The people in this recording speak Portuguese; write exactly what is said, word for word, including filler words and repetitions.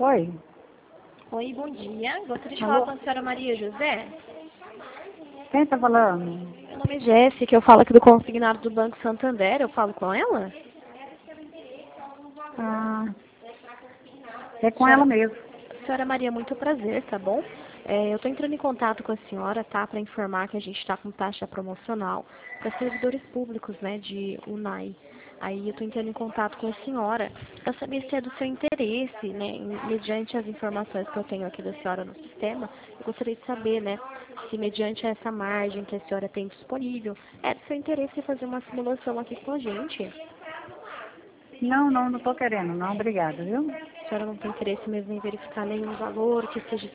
Oi. Oi, bom dia. Gostaria de Alô? falar com a senhora Maria José. Quem tá falando? Meu nome é Jéssica, eu falo aqui do consignado do Banco Santander. Eu falo com ela? Ah, é com Senhora, ela mesmo. senhora Maria, muito prazer, tá bom? É, eu estou entrando em contato com a senhora, tá? Para informar que a gente está com taxa promocional para servidores públicos, né, de UNAI. Aí eu estou entrando em contato com a senhora para saber se é do seu interesse, né, em- mediante as informações que eu tenho aqui da senhora no sistema, eu gostaria de saber, né, se mediante essa margem que a senhora tem disponível, é do seu interesse fazer uma simulação aqui com a gente. Não, não, não tô querendo, não. Obrigada, viu? A senhora não tem interesse mesmo em verificar nenhum valor que seja